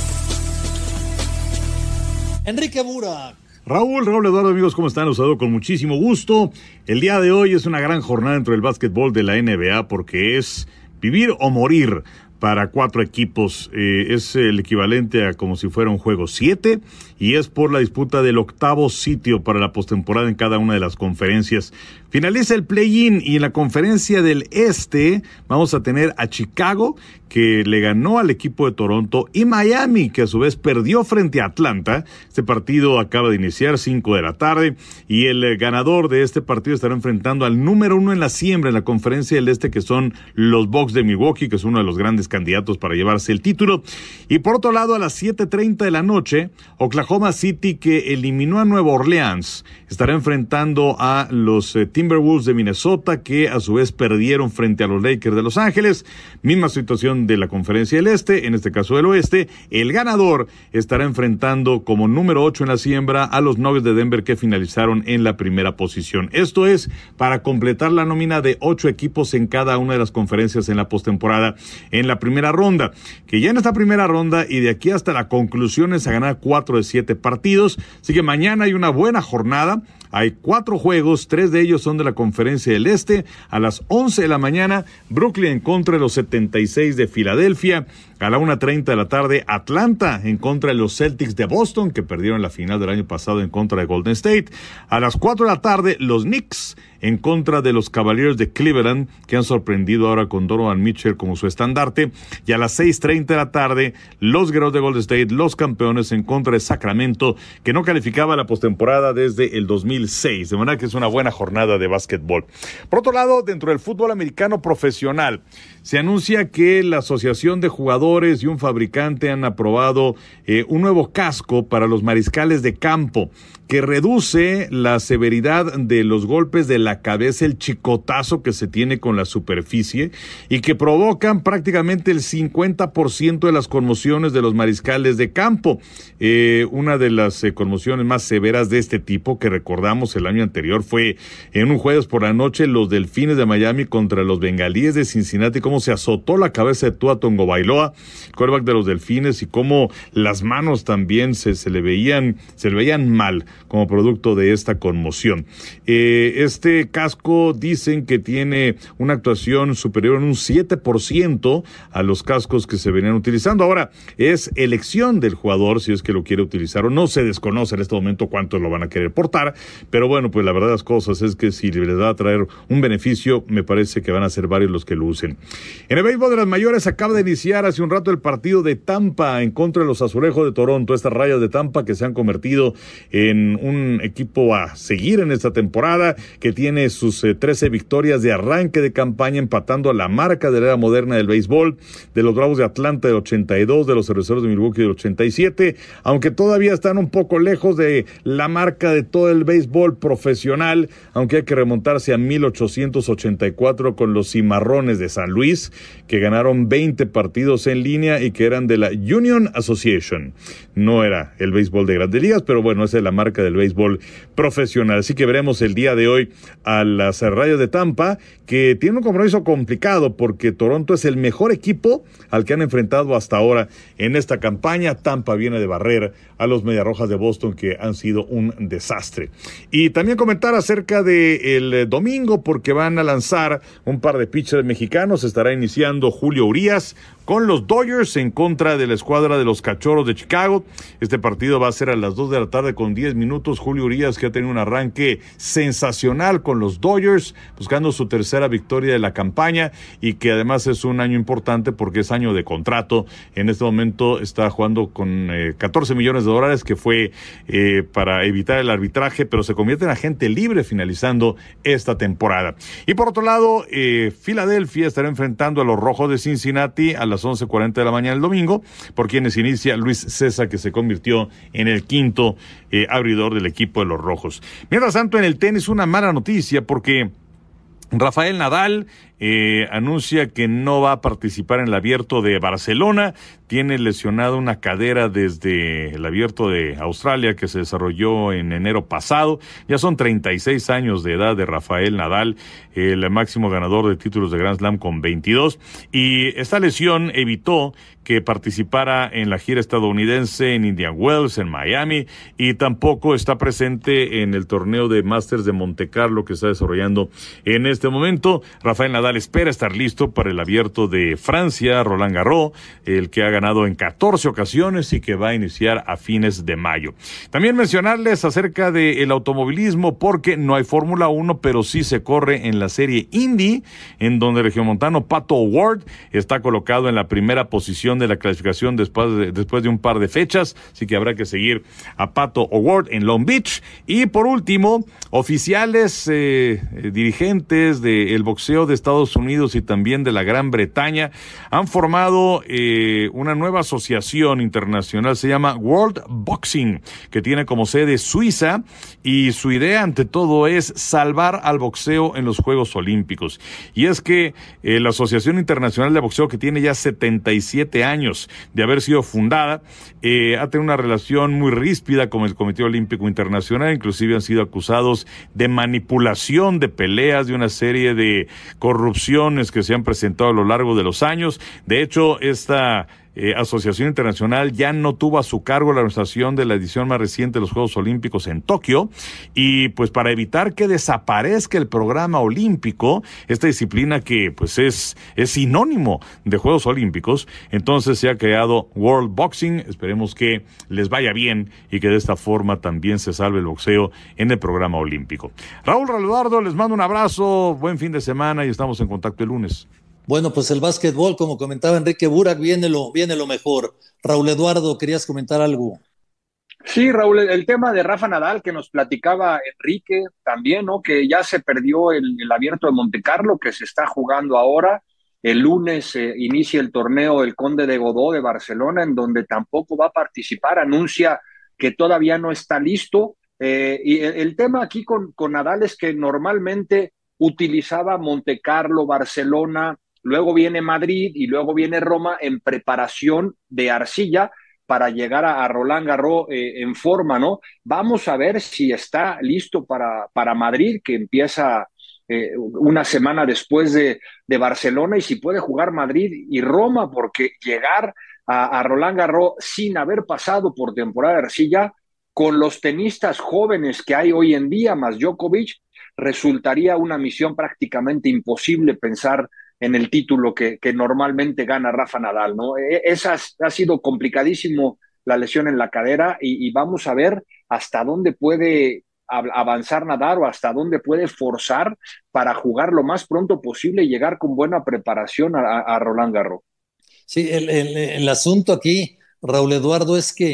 Enrique Burak. Raúl, Raúl Eduardo, amigos, ¿cómo están? Los saludo con muchísimo gusto. El día de hoy es una gran jornada dentro del básquetbol de la N B A porque es vivir o morir para cuatro equipos. Eh, es el equivalente a como si fuera un juego siete y es por la disputa del octavo sitio para la postemporada en cada una de las conferencias. Finaliza el play-in y en la conferencia del este vamos a tener a Chicago, que le ganó al equipo de Toronto, y Miami, que a su vez perdió frente a Atlanta. Este partido acaba de iniciar, cinco de la tarde, y el ganador de este partido estará enfrentando al número uno en la siembra en la conferencia del este, que son los Bucks de Milwaukee, que es uno de los grandes candidatos para llevarse el título. Y por otro lado, a las siete treinta de la noche, Oklahoma City, que eliminó a Nueva Orleans, estará enfrentando a los eh, Timberwolves de Minnesota, que a su vez perdieron frente a los Lakers de Los Ángeles. Misma situación de la conferencia del este, en este caso del oeste. El ganador estará enfrentando como número ocho en la siembra a los Nuggets de Denver, que finalizaron en la primera posición. Esto es para completar la nómina de ocho equipos en cada una de las conferencias en la postemporada en la primera ronda, que ya en esta primera ronda y de aquí hasta la conclusión es a ganar cuatro de siete partidos. Así que mañana hay una buena jornada. Hay cuatro juegos, tres de ellos son de la conferencia del este. A las once de la mañana, Brooklyn en contra de los setenta y seis de Filadelfia. A la una treinta de la tarde, Atlanta en contra de los Celtics de Boston, que perdieron la final del año pasado en contra de Golden State. A las cuatro de la tarde, los Knicks en contra de los Cavaliers de Cleveland, que han sorprendido ahora con Donovan Mitchell como su estandarte. Y a las seis treinta de la tarde, los Guerreros de Golden State, los campeones, en contra de Sacramento, que no calificaba la postemporada desde el dos mil seis. De manera que es una buena jornada de básquetbol. Por otro lado, dentro del fútbol americano profesional, se anuncia que la Asociación de Jugadores y un fabricante han aprobado eh, un nuevo casco para los mariscales de campo, que reduce la severidad de los golpes de la cabeza, el chicotazo que se tiene con la superficie, y que provocan prácticamente el cincuenta por ciento de las conmociones de los mariscales de campo. Eh, una de las eh, conmociones más severas de este tipo, que recordamos el año anterior, fue en un jueves por la noche los Delfines de Miami contra los Bengalíes de Cincinnati, cómo se azotó la cabeza de Tua Tagovailoa, quarterback de los Delfines, y cómo las manos también se, se le veían, se le veían mal como producto de esta conmoción. Eh, este casco dicen que tiene una actuación superior en un siete por ciento a los cascos que se venían utilizando. Ahora, es elección del jugador si es que lo quiere utilizar o no. Se desconoce en este momento cuántos lo van a querer portar, pero bueno, pues la verdad de las cosas es que si les va a traer un beneficio, me parece que van a ser varios los que lo usen. En el béisbol de las mayores acaba de iniciar hace un rato el partido de Tampa en contra de los Azulejos de Toronto, estas Rayas de Tampa que se han convertido en en un equipo a seguir en esta temporada, que tiene sus eh, trece victorias de arranque de campaña, empatando a la marca de la era moderna del béisbol, de los Bravos de Atlanta del ochenta y dos, de los Cerveceros de Milwaukee del ochenta y siete, aunque todavía están un poco lejos de la marca de todo el béisbol profesional, aunque hay que remontarse a mil ochocientos ochenta y cuatro con los Cimarrones de San Luis, que ganaron veinte partidos en línea y que eran de la Union Association. No era el béisbol de Grandes Ligas, pero bueno, esa es la marca del béisbol profesional. Así que veremos el día de hoy a las Rayos de Tampa, que tienen un compromiso complicado porque Toronto es el mejor equipo al que han enfrentado hasta ahora en esta campaña. Tampa viene de barrer a los Mediarrojas de Boston, que han sido un desastre. Y también comentar acerca del domingo, porque van a lanzar un par de pitchers mexicanos. Estará iniciando Julio Urías con los Dodgers en contra de la escuadra de los Cachorros de Chicago. Este partido va a ser a las dos de la tarde con diez minutos. Julio Urías, que ha tenido un arranque sensacional con los Dodgers, buscando su tercera victoria de la campaña, y que además es un año importante porque es año de contrato. En este momento está jugando con eh, catorce millones de dólares, que fue eh, para evitar el arbitraje, pero se convierte en agente libre finalizando esta temporada. Y por otro lado, eh, Filadelfia estará enfrentando a los Rojos de Cincinnati a las once cuarenta de la mañana el domingo, por quienes inicia Luis César, que se convirtió en el quinto eh, abridor del equipo de los Rojos. Mientras tanto, en el tenis, una mala noticia, porque Rafael Nadal eh, anuncia que no va a participar en el Abierto de Barcelona. Tiene lesionada una cadera desde el Abierto de Australia, que se desarrolló en enero pasado. Ya son treinta y seis años de edad de Rafael Nadal, el máximo ganador de títulos de Grand Slam con veintidós. Y esta lesión evitó que participara en la gira estadounidense en Indian Wells, en Miami, y tampoco está presente en el torneo de Masters de Monte Carlo que está desarrollando en este momento. Rafael Nadal espera estar listo para el Abierto de Francia, Roland Garros, el que ha ganado en catorce ocasiones y que va a iniciar a fines de mayo. También mencionarles acerca del automovilismo, porque no hay Fórmula uno, pero sí se corre en la serie Indy, en donde el regiomontano Pato O'Ward está colocado en la primera posición de la clasificación después de, después de un par de fechas, así que habrá que seguir a Pato O'Ward en Long Beach. Y por último, oficiales, eh, eh, dirigentes del boxeo de Estados Unidos y también de la Gran Bretaña han formado eh, una nueva asociación internacional, se llama World Boxing, que tiene como sede Suiza, y su idea ante todo es salvar al boxeo en los Juegos Olímpicos. Y es que eh, la Asociación Internacional de Boxeo, que tiene ya setenta y siete años de haber sido fundada, eh, ha tenido una relación muy ríspida con el Comité Olímpico Internacional. Inclusive han sido acusados de manipulación de peleas, de una serie de corrupciones que se han presentado a lo largo de los años. De hecho, esta Eh, Asociación Internacional ya no tuvo a su cargo la organización de la edición más reciente de los Juegos Olímpicos en Tokio, y pues para evitar que desaparezca el programa olímpico, esta disciplina que pues es, es sinónimo de Juegos Olímpicos, entonces se ha creado World Boxing. Esperemos que les vaya bien y que de esta forma también se salve el boxeo en el programa olímpico. Raúl Eduardo, les mando un abrazo, buen fin de semana y estamos en contacto el lunes. Bueno, pues el básquetbol, como comentaba Enrique Burak, viene lo, viene lo mejor. Raúl Eduardo, ¿querías comentar algo? Sí, Raúl, el tema de Rafa Nadal que nos platicaba Enrique también, ¿no? Que ya se perdió el, el Abierto de Monte Carlo, que se está jugando ahora. El lunes eh, inicia el torneo el Conde de Godó de Barcelona, en donde tampoco va a participar. Anuncia que todavía no está listo. Eh, y el, el tema aquí con, con Nadal es que normalmente utilizaba Monte Carlo, Barcelona, luego viene Madrid y luego viene Roma en preparación de arcilla para llegar a, a Roland Garros eh, en forma, ¿no? Vamos a ver si está listo para, para Madrid, que empieza eh, una semana después de, de Barcelona, y si puede jugar Madrid y Roma, porque llegar a, a Roland Garros sin haber pasado por temporada de arcilla, con los tenistas jóvenes que hay hoy en día, más Djokovic, resultaría una misión prácticamente imposible pensar en el título que, que normalmente gana Rafa Nadal, ¿no? Esa ha sido complicadísimo, la lesión en la cadera, y, y vamos a ver hasta dónde puede avanzar Nadal o hasta dónde puede forzar para jugar lo más pronto posible y llegar con buena preparación a, a Roland Garros. Sí, el, el, el asunto aquí, Raúl Eduardo, es que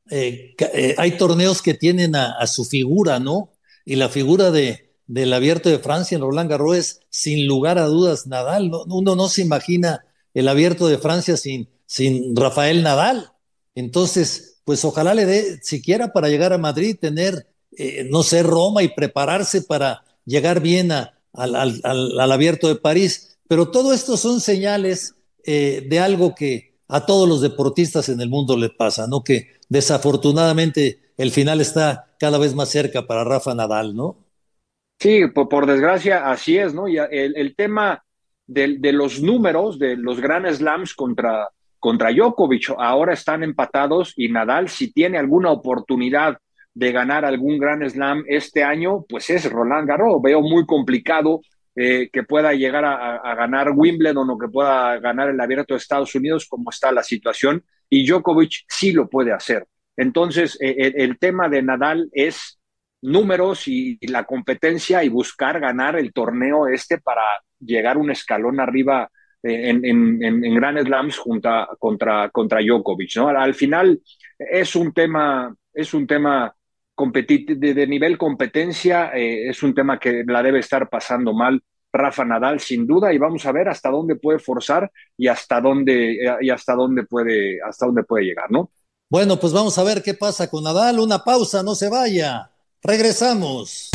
eh, eh, hay torneos que tienen a, a su figura, ¿no? Y la figura de, del Abierto de Francia en Roland Garros es, sin lugar a dudas, Nadal. ¿No? Uno no se imagina el Abierto de Francia sin, sin Rafael Nadal. Entonces, pues ojalá le dé, siquiera para llegar a Madrid, tener, eh, no sé, Roma y prepararse para llegar bien a, al, al, al, al Abierto de París. Pero todo esto son señales eh, de algo que a todos los deportistas en el mundo les pasa, ¿no? Que desafortunadamente el final está cada vez más cerca para Rafa Nadal, ¿no? Sí, por, por desgracia, así es, ¿no? Y el, el tema de, de los números de los Grand Slams contra, contra Djokovic, ahora están empatados y Nadal, si tiene alguna oportunidad de ganar algún Grand Slam este año, pues es Roland Garros. Veo muy complicado eh, que pueda llegar a, a ganar Wimbledon o que pueda ganar el Abierto de Estados Unidos, como está la situación, y Djokovic sí lo puede hacer. Entonces, eh, el, el tema de Nadal es números y, y la competencia y buscar ganar el torneo este para llegar un escalón arriba eh, en, en, en, en Grand Slams junta, contra, contra Djokovic, ¿no? Al, al final es un tema, es un tema competit- de, de nivel competencia, eh, es un tema que la debe estar pasando mal Rafa Nadal, sin duda, y vamos a ver hasta dónde puede forzar y hasta dónde, y hasta dónde puede, hasta dónde puede llegar, ¿no? Bueno, pues vamos a ver qué pasa con Nadal. Una pausa, no se vaya. Regresamos.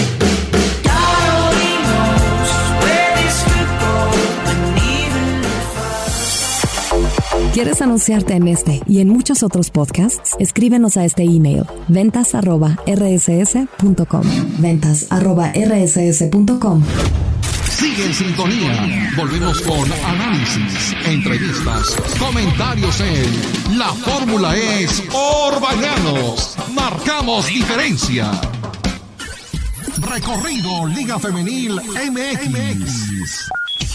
¿Quieres anunciarte en este y en muchos otros podcasts? Escríbenos a este email, ventas arroba r s s punto com. ventas arroba r s s punto com. Sigue en sintonía. Volvemos con análisis, entrevistas, comentarios en La Fórmula es Orbañanos. Marcamos diferencia. Recorrido Liga Femenil M X.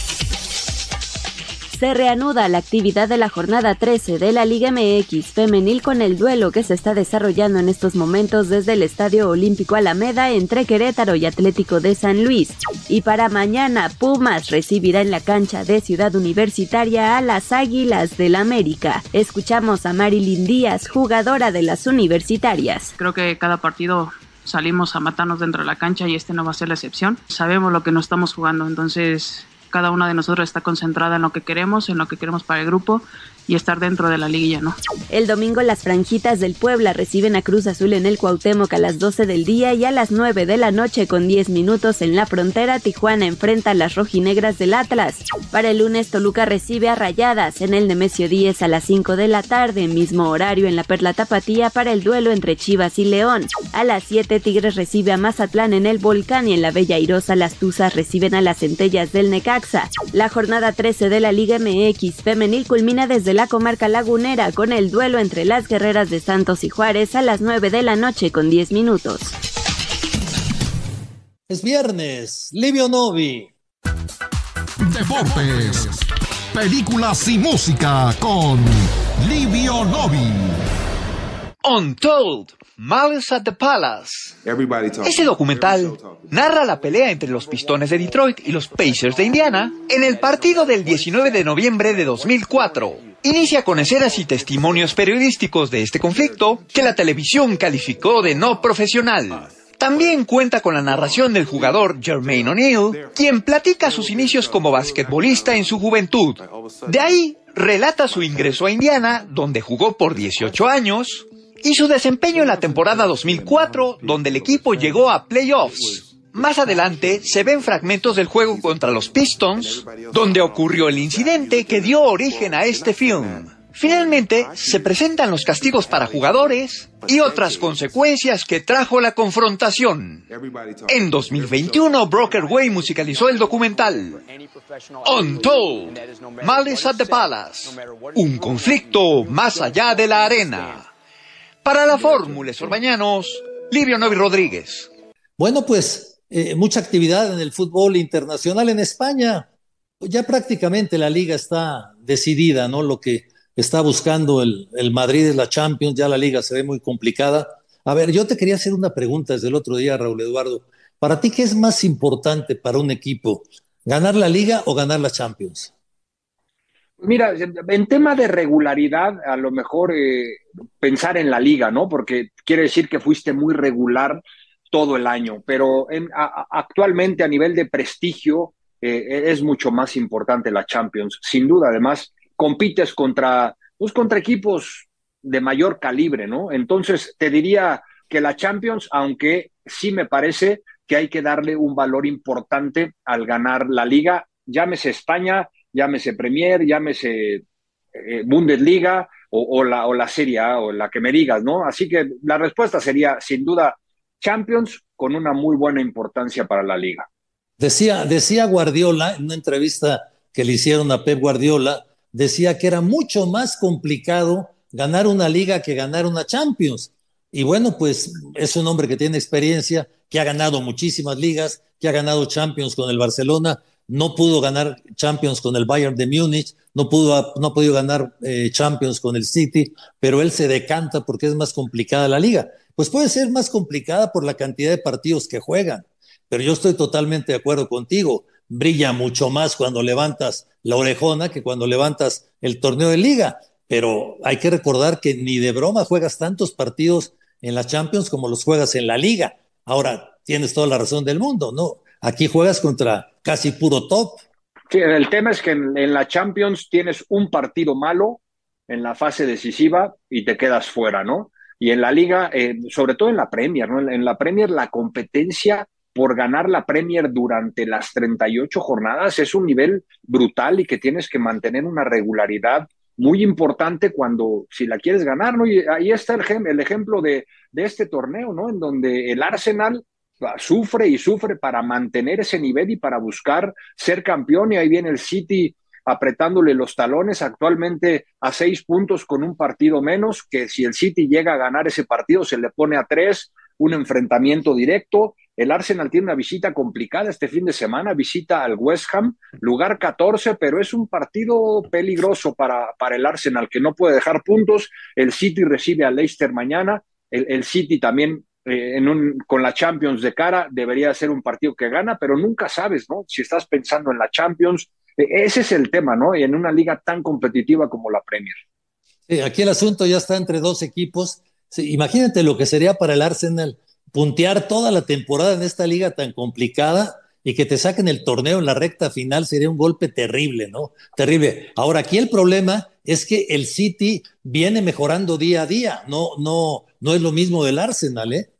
Se reanuda la actividad de la jornada trece de la Liga M X femenil con el duelo que se está desarrollando en estos momentos desde el Estadio Olímpico Alameda entre Querétaro y Atlético de San Luis. Y para mañana, Pumas recibirá en la cancha de Ciudad Universitaria a las Águilas del América. Escuchamos a Marilyn Díaz, jugadora de las Universitarias. Creo que cada partido salimos a matarnos dentro de la cancha y este no va a ser la excepción. Sabemos lo que nos estamos jugando, entonces cada una de nosotros está concentrada en lo que queremos, en lo que queremos para el grupo y estar dentro de la liguilla, ¿no? El domingo las Franjitas del Puebla reciben a Cruz Azul en el Cuauhtémoc a las doce del día y a las nueve de la noche con diez minutos en la Frontera, Tijuana enfrenta a las rojinegras del Atlas. Para el lunes Toluca recibe a Rayadas en el Nemesio diez a las cinco de la tarde, mismo horario en la Perla Tapatía para el duelo entre Chivas y León. A las siete Tigres recibe a Mazatlán en el Volcán y en la Bella Airosa las Tuzas reciben a las Centellas del Necaxa. La jornada trece de la Liga M X femenil culmina desde la comarca lagunera con el duelo entre las Guerreras de Santos y Juárez a las nueve de la noche con diez minutos. Es viernes, Livio Novi. Deportes, películas y música con Livio Novi. Untold, Malice at the Palace. Este documental narra la pelea entre los Pistones de Detroit y los Pacers de Indiana en el partido del diecinueve de noviembre de dos mil cuatro. Inicia con escenas y testimonios periodísticos de este conflicto que la televisión calificó de no profesional. También cuenta con la narración del jugador Jermaine O'Neal, quien platica sus inicios como basquetbolista en su juventud. De ahí relata su ingreso a Indiana, donde jugó por dieciocho años, y su desempeño en la temporada dos mil cuatro, donde el equipo llegó a playoffs. Más adelante se ven fragmentos del juego contra los Pistons, donde ocurrió el incidente que dio origen a este film. Finalmente, se presentan los castigos para jugadores y otras consecuencias que trajo la confrontación. En dos mil veintiuno, Broker Way musicalizó el documental Untold, Malice at the Palace, un conflicto más allá de la arena. Para la Fórmula Orbañanos, Livio Novi Rodríguez. Bueno, pues eh, mucha actividad en el fútbol internacional en España. Ya prácticamente la liga está decidida, ¿no? Lo que está buscando el, el Madrid es la Champions, ya la liga se ve muy complicada. A ver, yo te quería hacer una pregunta desde el otro día, Raúl Eduardo. ¿Para ti qué es más importante para un equipo? ¿Ganar la liga o ganar la Champions? Mira, en tema de regularidad, a lo mejor eh, pensar en la liga, ¿no? Porque quiere decir que fuiste muy regular todo el año, pero en, a, actualmente a nivel de prestigio eh, es mucho más importante la Champions, sin duda. Además, compites contra, pues, contra equipos de mayor calibre, ¿no? Entonces, te diría que la Champions, aunque sí me parece que hay que darle un valor importante al ganar la liga, llámese España, llámese Premier, llámese eh, Bundesliga o, o, la, o la Serie A o la que me digas, ¿no? Así que la respuesta sería, sin duda, Champions con una muy buena importancia para la liga. Decía, decía Guardiola en una entrevista que le hicieron a Pep Guardiola, decía que era mucho más complicado ganar una liga que ganar una Champions. Y bueno, pues es un hombre que tiene experiencia, que ha ganado muchísimas ligas, que ha ganado Champions con el Barcelona, no pudo ganar Champions con el Bayern de Múnich, no pudo, no ha podido ganar eh, Champions con el City, pero él se decanta porque es más complicada la liga. Pues puede ser más complicada por la cantidad de partidos que juegan, pero yo estoy totalmente de acuerdo contigo. Brilla mucho más cuando levantas la orejona que cuando levantas el torneo de liga, pero hay que recordar que ni de broma juegas tantos partidos en la Champions como los juegas en la liga. Ahora, tienes toda la razón del mundo, ¿no? Aquí juegas contra casi puro top. Sí, el tema es que en, en la Champions tienes un partido malo en la fase decisiva y te quedas fuera, ¿no? Y en la liga, eh, sobre todo en la Premier, ¿no? En, en la Premier la competencia por ganar la Premier durante las treinta y ocho jornadas es un nivel brutal y que tienes que mantener una regularidad muy importante cuando, si la quieres ganar, ¿no? Y ahí está el, el ejemplo de, de este torneo, ¿no? En donde el Arsenal sufre y sufre para mantener ese nivel y para buscar ser campeón, y ahí viene el City apretándole los talones actualmente a seis puntos con un partido menos, que si el City llega a ganar ese partido se le pone a tres, un enfrentamiento directo. El Arsenal tiene una visita complicada este fin de semana, visita al West Ham, lugar catorce, pero es un partido peligroso para, para el Arsenal, que no puede dejar puntos. El City recibe al Leicester mañana, el, el City también eh, en un, con la Champions de cara debería ser un partido que gana, pero nunca sabes, ¿no? Si estás pensando en la Champions, eh, ese es el tema, ¿no? Y en una liga tan competitiva como la Premier. Sí, aquí el asunto ya está entre dos equipos. Sí, imagínate lo que sería para el Arsenal puntear toda la temporada en esta liga tan complicada y que te saquen el torneo en la recta final. Sería un golpe terrible, ¿no? Terrible. Ahora, aquí el problema es que el City viene mejorando día a día. No, no, no es lo mismo del Arsenal, ¿eh?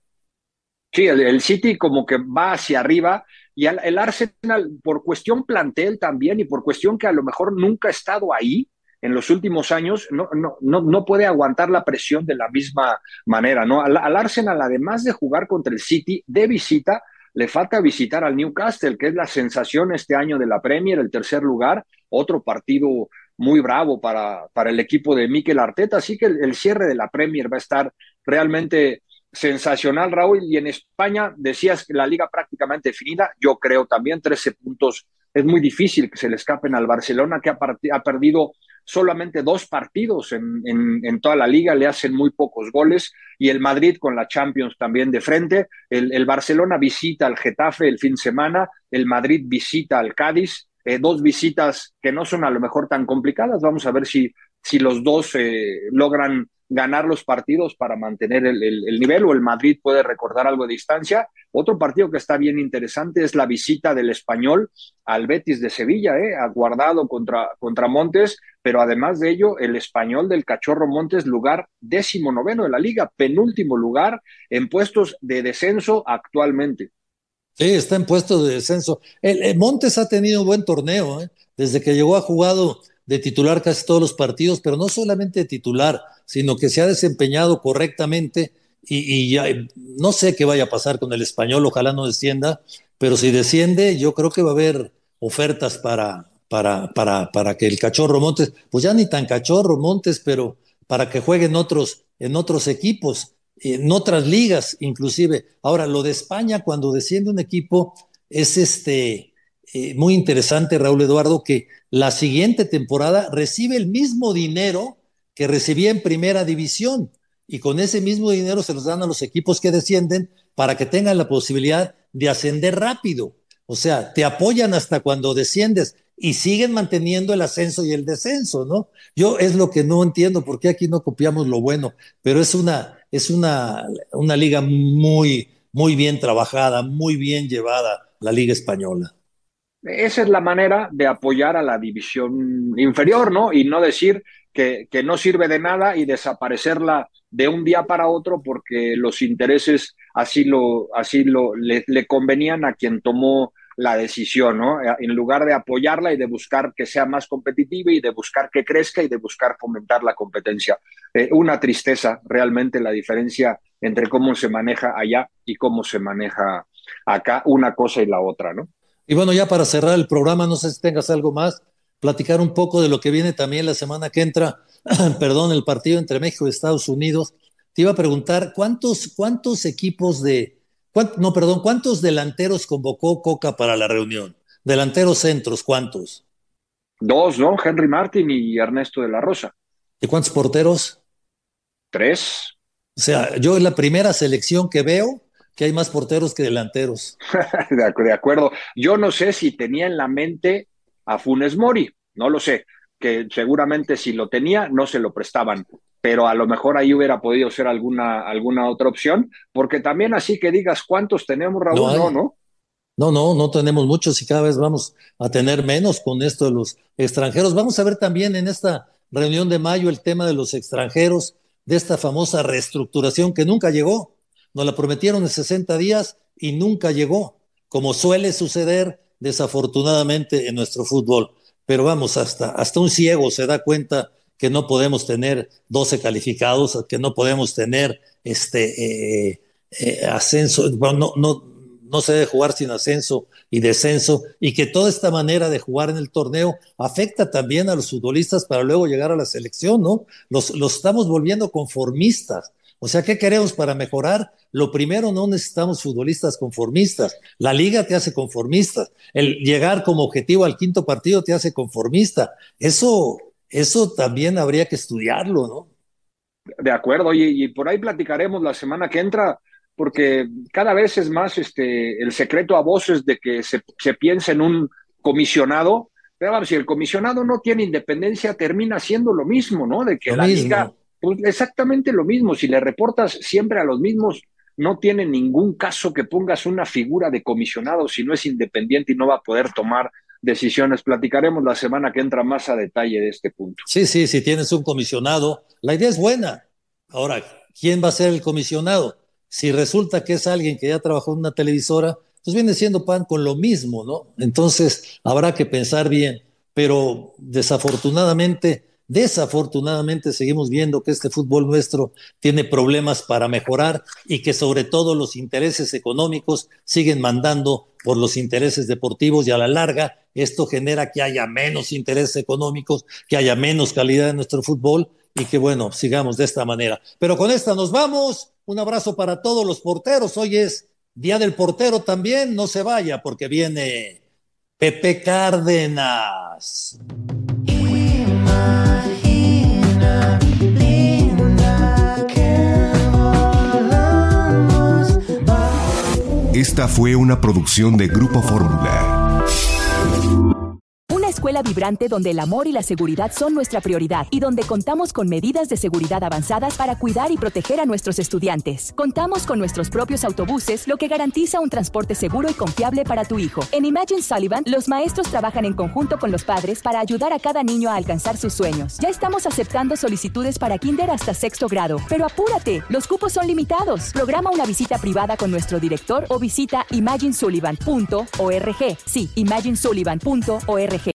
Sí, el, el City como que va hacia arriba, y el, el Arsenal, por cuestión plantel también y por cuestión que a lo mejor nunca ha estado ahí en los últimos años, no, no, no, no puede aguantar la presión de la misma manera, ¿no? Al, al Arsenal, además de jugar contra el City de visita, le falta visitar al Newcastle, que es la sensación este año de la Premier, el tercer lugar, otro partido muy bravo para, para el equipo de Mikel Arteta, así que el, el cierre de la Premier va a estar realmente sensacional, Raúl. Y en España decías que la liga prácticamente definida, yo creo también trece puntos, es muy difícil que se le escapen al Barcelona, que ha, ha perdido solamente dos partidos en, en, en toda la liga, le hacen muy pocos goles, y el Madrid con la Champions también de frente. El, el Barcelona visita al Getafe el fin de semana, el Madrid visita al Cádiz, eh, dos visitas que no son a lo mejor tan complicadas. Vamos a ver si, si los dos eh, logran ganar los partidos para mantener el, el, el nivel, o el Madrid puede recortar algo de distancia. Otro partido que está bien interesante es la visita del Español al Betis de Sevilla, ¿eh? Aguardado contra, contra Montes, pero además de ello, el Español del Cachorro Montes, lugar décimo noveno de la liga, penúltimo lugar en puestos de descenso actualmente. Sí, está en puestos de descenso. El, el Montes ha tenido un buen torneo, ¿eh? Desde que llegó ha jugado de titular casi todos los partidos, pero no solamente de titular, sino que se ha desempeñado correctamente, y, y ya, no sé qué vaya a pasar con el Español, ojalá no descienda, pero si desciende yo creo que va a haber ofertas para, para, para, para que el Cachorro Montes, pues ya ni tan Cachorro Montes, pero para que juegue en otros, en otros equipos, en otras ligas inclusive. Ahora, lo de España, cuando desciende un equipo, es este... Eh, muy interesante, Raúl Eduardo, que la siguiente temporada recibe el mismo dinero que recibía en primera división, y con ese mismo dinero se los dan a los equipos que descienden para que tengan la posibilidad de ascender rápido. O sea, te apoyan hasta cuando desciendes. y siguen manteniendo el ascenso y el descenso, ¿no? Yo es lo que no entiendo, por qué aquí no copiamos lo bueno, pero es una, es una, una liga muy, muy bien trabajada, muy bien llevada, la Liga Española. Esa es la manera de apoyar a la división inferior, ¿no? Y no decir que, que no sirve de nada y desaparecerla de un día para otro porque los intereses así lo, así lo le, le convenían a quien tomó la decisión, ¿no? En lugar de apoyarla y de buscar que sea más competitiva y de buscar que crezca y de buscar fomentar la competencia. Eh, una tristeza realmente la diferencia entre cómo se maneja allá y cómo se maneja acá, una cosa y la otra, ¿no? Y bueno, ya para cerrar el programa, no sé si tengas algo más, platicar un poco de lo que viene también la semana que entra, perdón, el partido entre México y Estados Unidos. Te iba a preguntar, ¿cuántos, cuántos equipos de... Cuánto, no, perdón, ¿cuántos delanteros convocó Coca para la reunión? Delanteros centros, ¿cuántos? Dos, ¿no? Henry Martin y Ernesto de la Rosa. ¿Y cuántos porteros? Tres. O sea, yo es la primera selección que veo que hay más porteros que delanteros. De acuerdo. Yo no sé si tenía en la mente a Funes Mori, no lo sé, que seguramente si lo tenía no se lo prestaban, pero a lo mejor ahí hubiera podido ser alguna, alguna otra opción, porque también así que digas cuántos tenemos, Raúl, no, no, no. No, no, no tenemos muchos y cada vez vamos a tener menos con esto de los extranjeros. Vamos a ver también en esta reunión de mayo el tema de los extranjeros, de esta famosa reestructuración que nunca llegó. Nos la prometieron en sesenta días y nunca llegó, como suele suceder desafortunadamente en nuestro fútbol. Pero vamos, hasta, hasta un ciego se da cuenta que no podemos tener doce calificados, que no podemos tener este eh, eh, ascenso, bueno, no, no, no se debe jugar sin ascenso y descenso, y que toda esta manera de jugar en el torneo afecta también a los futbolistas para luego llegar a la selección, ¿no? Los, los estamos volviendo conformistas. O sea, ¿qué queremos para mejorar? Lo primero, no necesitamos futbolistas conformistas. La liga te hace conformistas. El llegar como objetivo al quinto partido te hace conformista. Eso, eso también habría que estudiarlo, ¿no? De acuerdo, y, y por ahí platicaremos la semana que entra, porque cada vez es más este, el secreto a voces de que se, se piensa en un comisionado. Pero vamos, si el comisionado no tiene independencia, termina siendo lo mismo, ¿no? De que lo la mismo. liga... Pues exactamente lo mismo, si le reportas siempre a los mismos, no tiene ningún caso que pongas una figura de comisionado si no es independiente y no va a poder tomar decisiones. Platicaremos la semana que entra más a detalle de este punto. Sí, sí, si tienes un comisionado, la idea es buena. Ahora, ¿quién va a ser el comisionado? Si resulta que es alguien que ya trabajó en una televisora, pues viene siendo pan con lo mismo, ¿no? Entonces habrá que pensar bien, pero desafortunadamente... Desafortunadamente seguimos viendo que este fútbol nuestro tiene problemas para mejorar y que sobre todo los intereses económicos siguen mandando por los intereses deportivos, y a la larga esto genera que haya menos intereses económicos, que haya menos calidad en nuestro fútbol y que bueno, sigamos de esta manera. Pero con esta nos vamos. Un abrazo para todos los porteros. Hoy es Día del Portero también. No se vaya porque viene Pepe Cárdenas. Esta fue una producción de Grupo Fórmula. Una escuela vibrante donde el amor y la seguridad son nuestra prioridad y donde contamos con medidas de seguridad avanzadas para cuidar y proteger a nuestros estudiantes. Contamos con nuestros propios autobuses, lo que garantiza un transporte seguro y confiable para tu hijo. En Imagine Sullivan, los maestros trabajan en conjunto con los padres para ayudar a cada niño a alcanzar sus sueños. Ya estamos aceptando solicitudes para kinder hasta sexto grado, pero apúrate, los cupos son limitados. Programa una visita privada con nuestro director o visita imagine sullivan punto org. Sí, imagine sullivan punto org.